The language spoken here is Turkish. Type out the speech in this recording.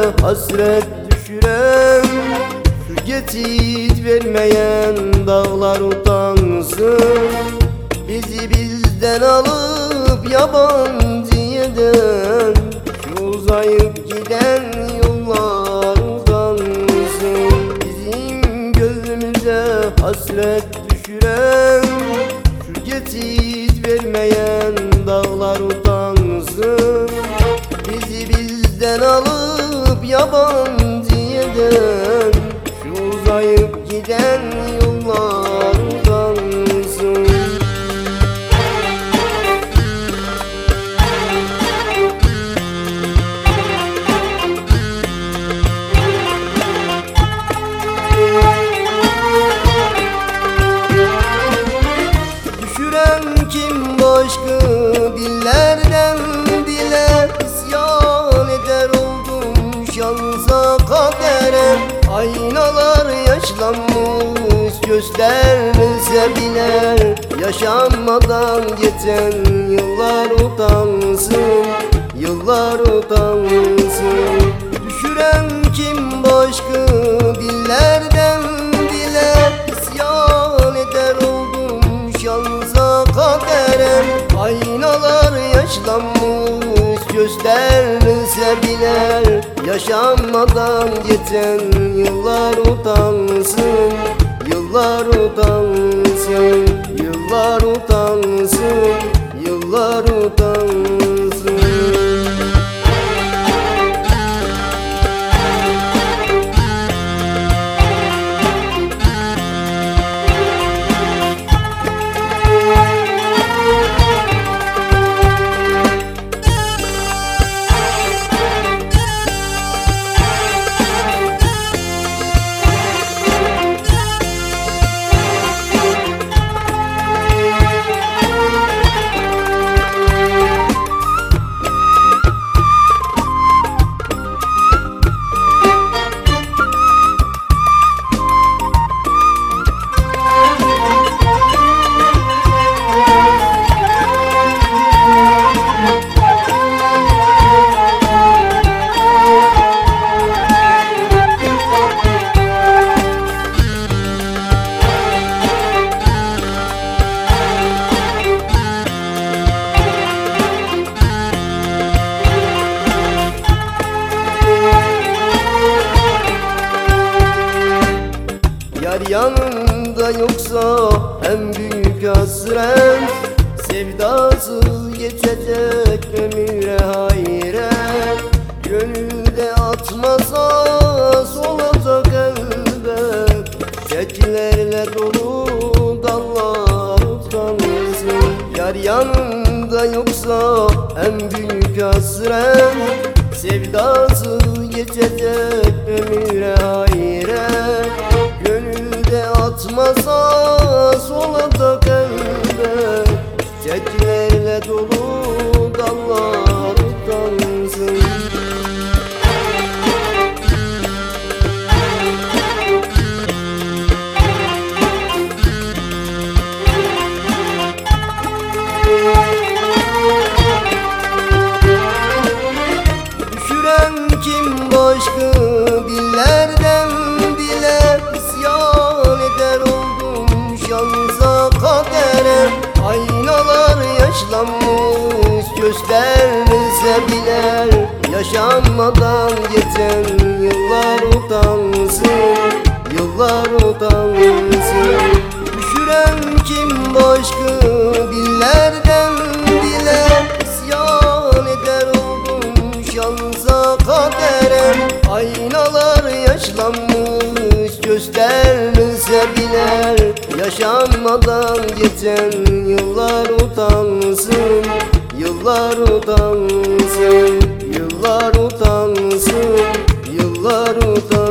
hasret düşüren, şu geçit vermeyen dağlar utansın. Bizi bizden alıp yabancı eden, şu uzayıp giden yollar utansın. Bizim gönlümüze hasret düşüren, şu geçit vermeyen dağlar utansın. Bizi bizden alıp yabancı eden, şu uzayıp giden yollar utansın. Düşüren kim başka dillerden dile, isyan eder oldum şansa kadere. Aynalar yaşlanmış gösterse bile, yaşanmadan geçen yıllar utansın, yıllar utansın. Düşüren kim başka dillerden dile, isyan eder oldum şansa kadere. Aynalar yaşlanmış gösterse bile, yaşanmadan geçen yıllar utansın, yıllar utansın, yıllar utansın, yıllar utansın. Yar yanında yoksa en büyük hasret, sevdasız geçecek ömüre hayret. Gönülde atmasa solacak elbet, çekilerle dolu dallar utansın. Yar yanında yoksa en büyük hasret, sevdasız geçecek ömüre hayret. Gönülde atmasa solacak elbet, çiçeklerle dolu dallar utansın. Düşüren kim başka dillerden dile, isyan eder oldum şansa kadere. Aynalar yaşlanmış gösterse bile, yaşanmadan geçen yıllar utansın, yıllar utansın. Düşüren kim başka dillerden dile, isyan eder oldum şansa kadere. Aynalar yaşlanmış gösterse bile, yaşanmadan geçen yıllar utansın, yıllar utansın, yıllar utansın, yıllar utansın.